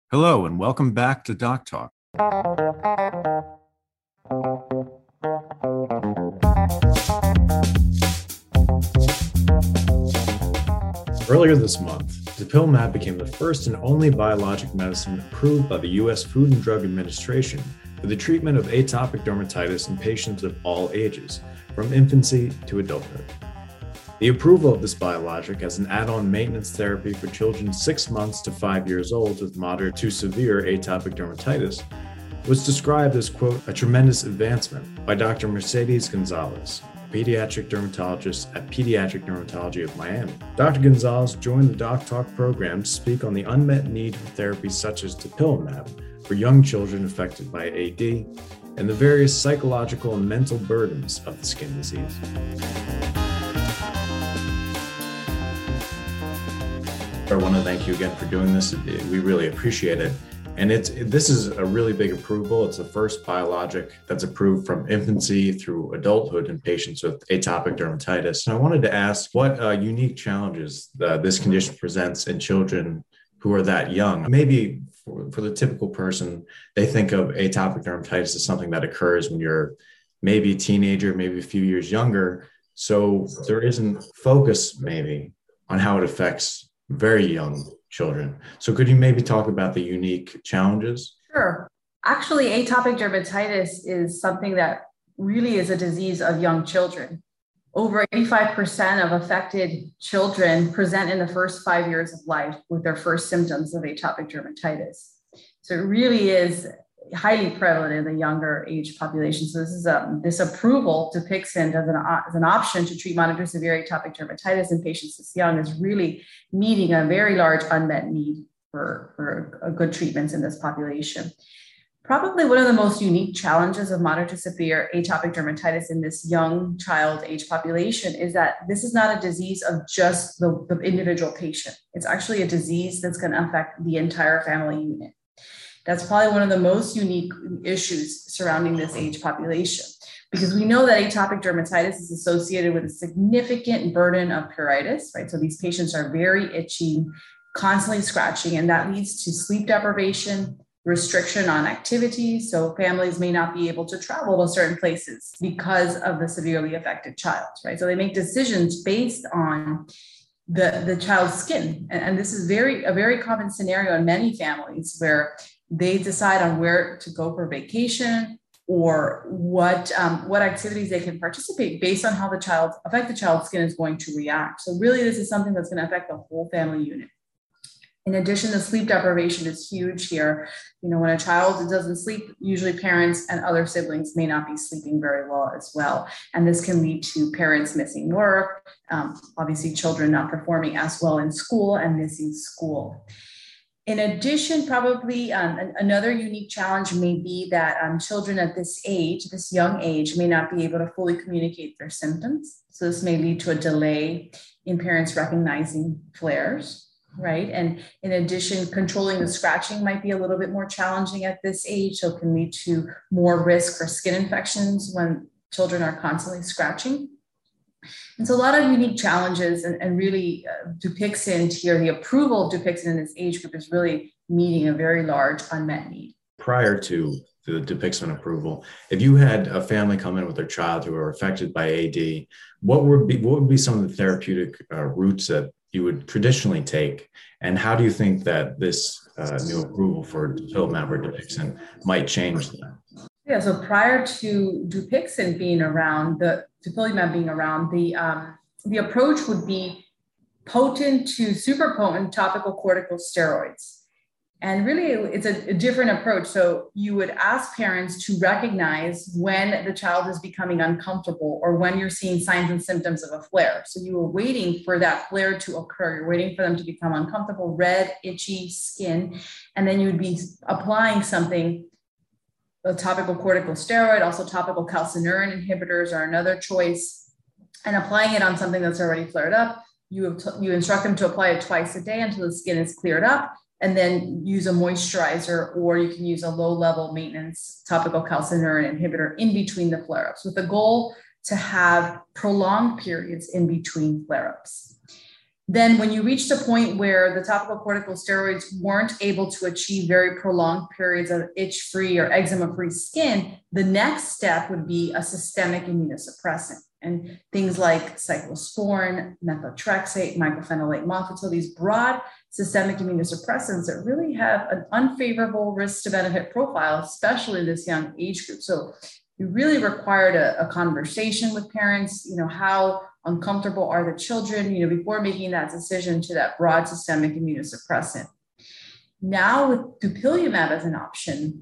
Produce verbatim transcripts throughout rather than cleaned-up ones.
Hello, and welcome back to Doc Talk. Earlier this month, dupilumab became the first and only biologic medicine approved by the U S Food and Drug Administration for the treatment of atopic dermatitis in patients of all ages, from infancy to adulthood. The approval of this biologic as an add-on maintenance therapy for children six months to five years old with moderate to severe atopic dermatitis was described as, quote, a tremendous advancement by Doctor Mercedes Gonzalez, a pediatric dermatologist at Pediatric Dermatology of Miami. Doctor Gonzalez joined the Doc Talk program to speak on the unmet need for therapies such as dupilumab for young children affected by A D and the various psychological and mental burdens of the skin disease. I want to thank you again for doing this. We really appreciate it. And it's this is a really big approval. It's the first biologic that's approved from infancy through adulthood in patients with atopic dermatitis. And I wanted to ask what uh, unique challenges uh, this condition presents in children who are that young. Maybe for, for the typical person, they think of atopic dermatitis as something that occurs when you're maybe a teenager, maybe a few years younger. So there isn't focus maybe on how it affects very young children. So could you maybe talk about the unique challenges? Sure. Actually, atopic dermatitis is something that really is a disease of young children. Over eighty-five percent of affected children present in the first five years of life with their first symptoms of atopic dermatitis. So it really is highly prevalent in the younger age population. So this is a, this approval Dupixent as an, as an option to treat moderate to severe atopic dermatitis in patients this young is really meeting a very large unmet need for, for good treatments in this population. Probably one of the most unique challenges of moderate to severe atopic dermatitis in this young child age population is that this is not a disease of just the, the individual patient. It's actually a disease that's going to affect the entire family unit. That's probably one of the most unique issues surrounding this age population, because we know that atopic dermatitis is associated with a significant burden of pruritus, right? So these patients are very itchy, constantly scratching, and that leads to sleep deprivation, restriction on activities. So families may not be able to travel to certain places because of the severely affected child, right? So they make decisions based on the, the child's skin. And, and this is very a very common scenario in many families where they decide on where to go for vacation or what um, what activities they can participate based on how the child affect the child's skin is going to react. So really, this is something that's going to affect the whole family unit. In addition, the sleep deprivation is huge here. You know, when a child doesn't sleep, usually parents and other siblings may not be sleeping very well as well. And this can lead to parents missing work, um, obviously children not performing as well in school and missing school. In addition, probably um, another unique challenge may be that um, children at this age, this young age, may not be able to fully communicate their symptoms. So this may lead to a delay in parents recognizing flares, right? And in addition, controlling the scratching might be a little bit more challenging at this age, so it can lead to more risk for skin infections when children are constantly scratching. And so a lot of unique challenges, and, and really uh, Dupixent here, the approval of Dupixent in this age group is really meeting a very large unmet need. Prior to the Dupixent approval, if you had a family come in with their child who are affected by A D, what would be what would be some of the therapeutic uh, routes that you would traditionally take? And how do you think that this uh, new approval for dupilumab or Dupixent might change that? Yeah, so prior to Dupixent being around, the dupilumab being around, the um, the approach would be potent to super potent topical corticosteroids. And really, it's a, a different approach. So you would ask parents to recognize when the child is becoming uncomfortable or when you're seeing signs and symptoms of a flare. So you were waiting for that flare to occur. You're waiting for them to become uncomfortable, red, itchy skin, and then you would be applying something. A topical corticosteroid, also topical calcineurin inhibitors are another choice, and applying it on something that's already flared up. You have t- you instruct them to apply it twice a day until the skin is cleared up, and then use a moisturizer, or you can use a low-level maintenance topical calcineurin inhibitor in between the flare-ups, with the goal to have prolonged periods in between flare-ups. Then when you reached a point where the topical corticosteroids weren't able to achieve very prolonged periods of itch-free or eczema-free skin, the next step would be a systemic immunosuppressant. And things like cyclosporin, methotrexate, mycophenolate mofetil, these broad systemic immunosuppressants that really have an unfavorable risk to benefit profile, especially in this young age group. So you really required a, a conversation with parents, you know, how uncomfortable are the children, you know, before making that decision to that broad systemic immunosuppressant. Now with dupilumab as an option,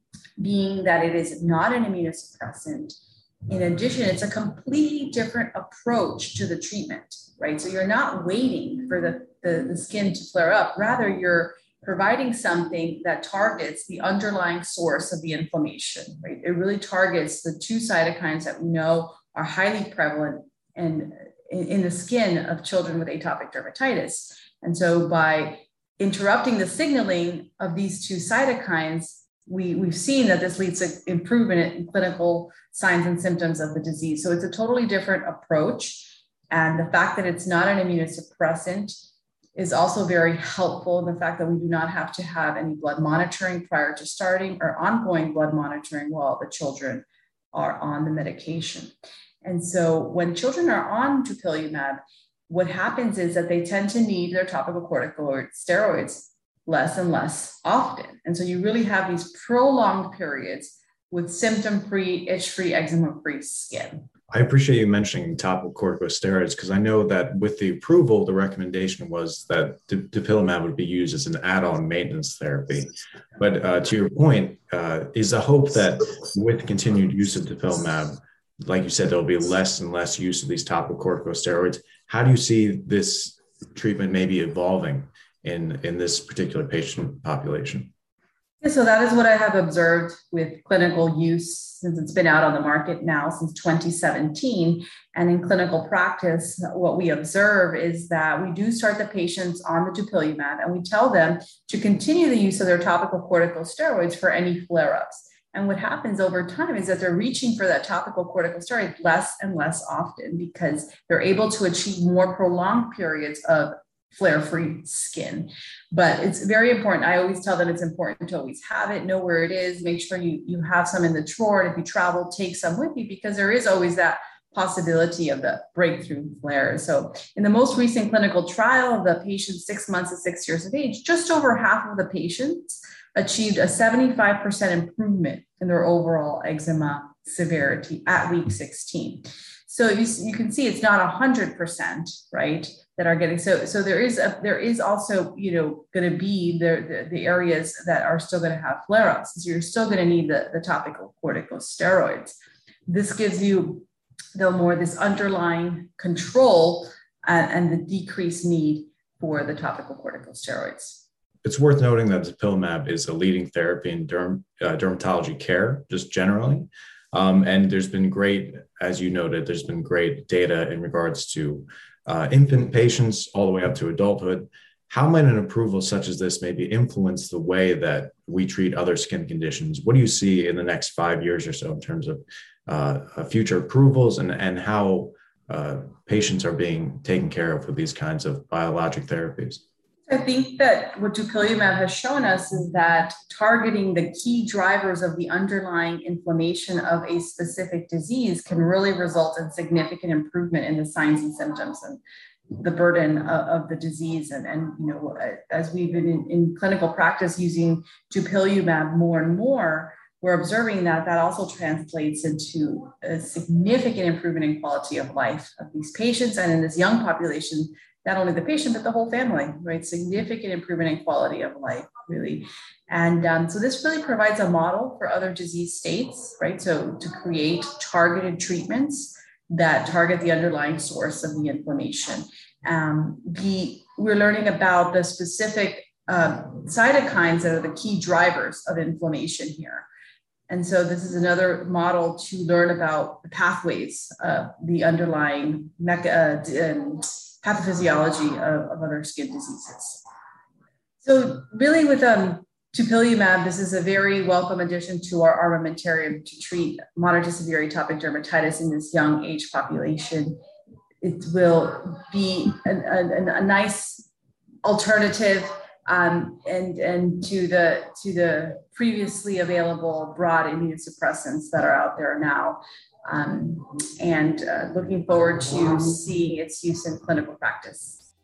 being that it is not an immunosuppressant, in addition, it's a completely different approach to the treatment, right? So you're not waiting for the, the, the skin to flare up. Rather, you're providing something that targets the underlying source of the inflammation, right? It really targets the two cytokines that we know are highly prevalent and in, in the skin of children with atopic dermatitis. And so by interrupting the signaling of these two cytokines, we, we've seen that this leads to improvement in clinical signs and symptoms of the disease. So it's a totally different approach. And the fact that it's not an immunosuppressant is also very helpful in the fact that we do not have to have any blood monitoring prior to starting or ongoing blood monitoring while the children are on the medication. And so when children are on dupilumab, what happens is that they tend to need their topical corticosteroids less and less often. And so you really have these prolonged periods with symptom-free, itch-free, eczema-free skin. I appreciate you mentioning topical corticosteroids because I know that with the approval, the recommendation was that du- dupilumab would be used as an add-on maintenance therapy. But uh, to your point, uh, is the hope that with continued use of dupilumab, like you said, there'll be less and less use of these topical corticosteroids. How do you see this treatment maybe evolving in, in this particular patient population? So that is what I have observed with clinical use since it's been out on the market now since twenty seventeen. And in clinical practice, what we observe is that we do start the patients on the dupilumab and we tell them to continue the use of their topical corticosteroids for any flare-ups. And what happens over time is that they're reaching for that topical corticosteroid less and less often because they're able to achieve more prolonged periods of flare-free skin. But it's very important. I always tell them it's important to always have it, know where it is, make sure you, you have some in the drawer. And if you travel, take some with you because there is always that possibility of the breakthrough flare. So in the most recent clinical trial of the patients six months to six years of age, just over half of the patients achieved a seventy-five percent improvement in their overall eczema severity at week sixteen. So you, you can see it's not one hundred percent, right, that are getting, so so there is a, there is also, you know, going to be the, the, the areas that are still going to have flare-ups. So you're still going to need the, the topical corticosteroids. This gives you, though, more this underlying control and, and the decreased need for the topical corticosteroids. It's worth noting that dupilumab is a leading therapy in derm, uh, dermatology care, just generally. Um, and there's been great, as you noted, there's been great data in regards to uh, infant patients all the way up to adulthood. How might an approval such as this maybe influence the way that we treat other skin conditions? What do you see in the next five years or so in terms of uh, future approvals and, and how uh, patients are being taken care of with these kinds of biologic therapies? I think that what dupilumab has shown us is that targeting the key drivers of the underlying inflammation of a specific disease can really result in significant improvement in the signs and symptoms and the burden of, of the disease. And, and, you know, as we've been in, in clinical practice using dupilumab more and more, we're observing that that also translates into a significant improvement in quality of life of these patients and in this young population. Not only the patient, but the whole family, right? Significant improvement in quality of life, really. And um, so this really provides a model for other disease states, right? So to create targeted treatments that target the underlying source of the inflammation. Um, the, we're learning about the specific uh, cytokines that are the key drivers of inflammation here. And so this is another model to learn about the pathways of the underlying mecha, uh, pathophysiology of, of other skin diseases. So really with um, dupilumab, this is a very welcome addition to our armamentarium to treat moderate to severe atopic dermatitis in this young age population. it will be a, a, a nice alternative um, and, and to the to the previously available broad immunosuppressants that are out there now. Um, and uh, looking forward to seeing its use in clinical practice.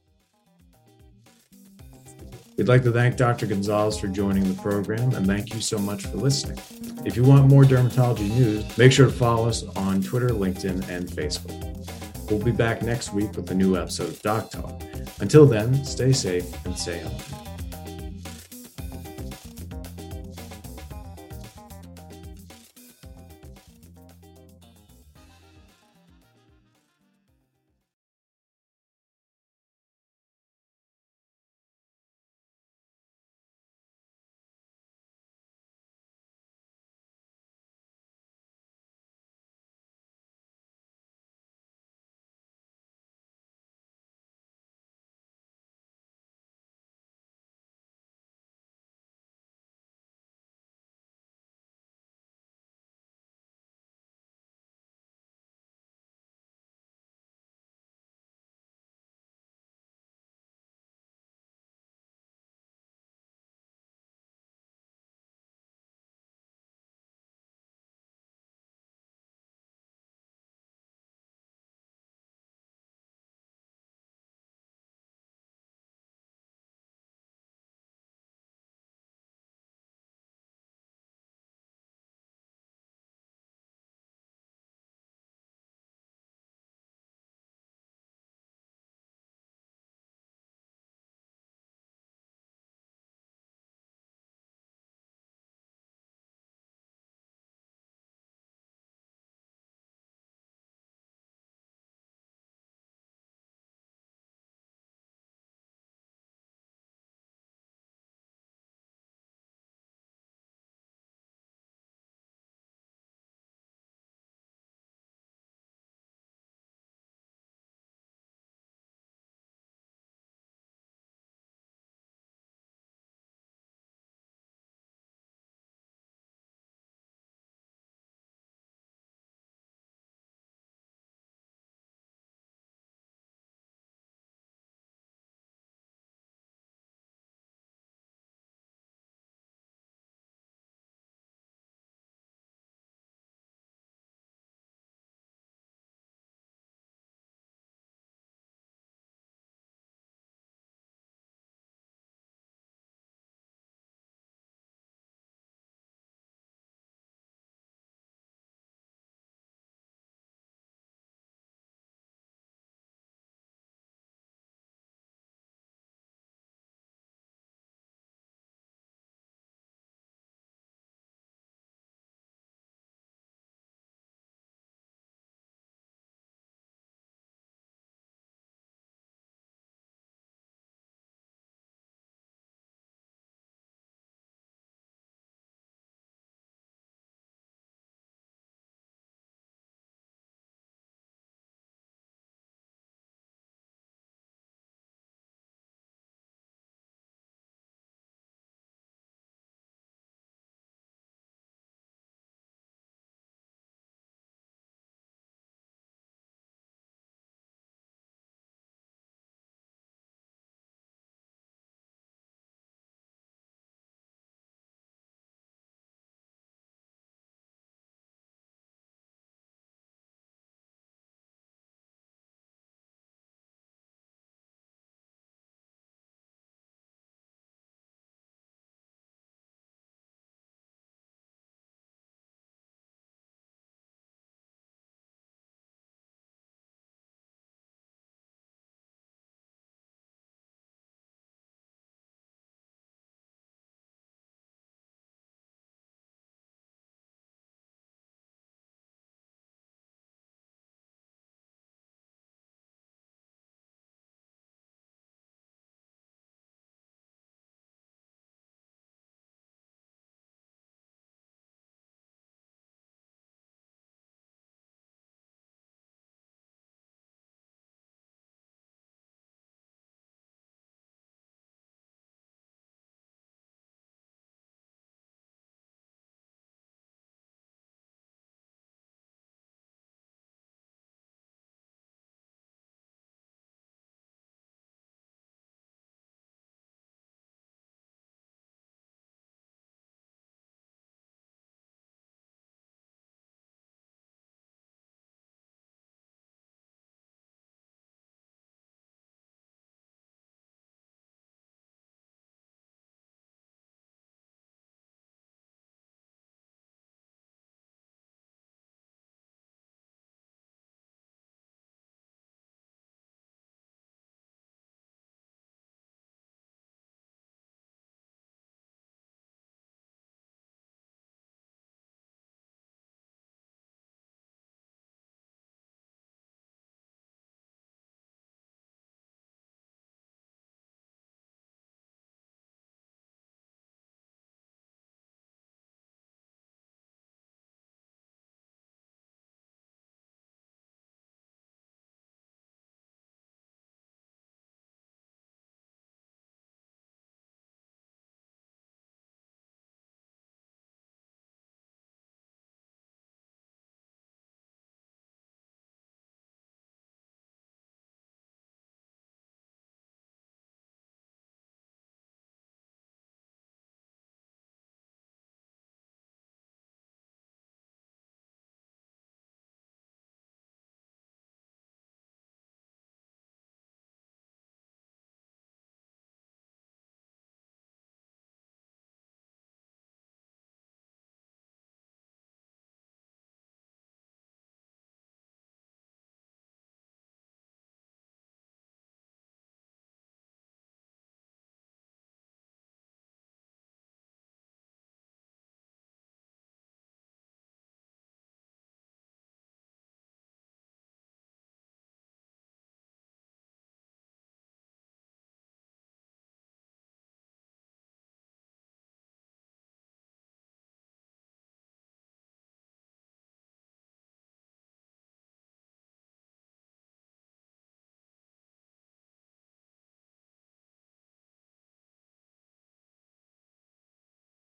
We'd like to thank Doctor Gonzalez for joining the program, and thank you so much for listening. If you want more dermatology news, make sure to follow us on Twitter, LinkedIn, and Facebook. We'll be back next week with a new episode of Doc Talk. Until then, stay safe and stay healthy.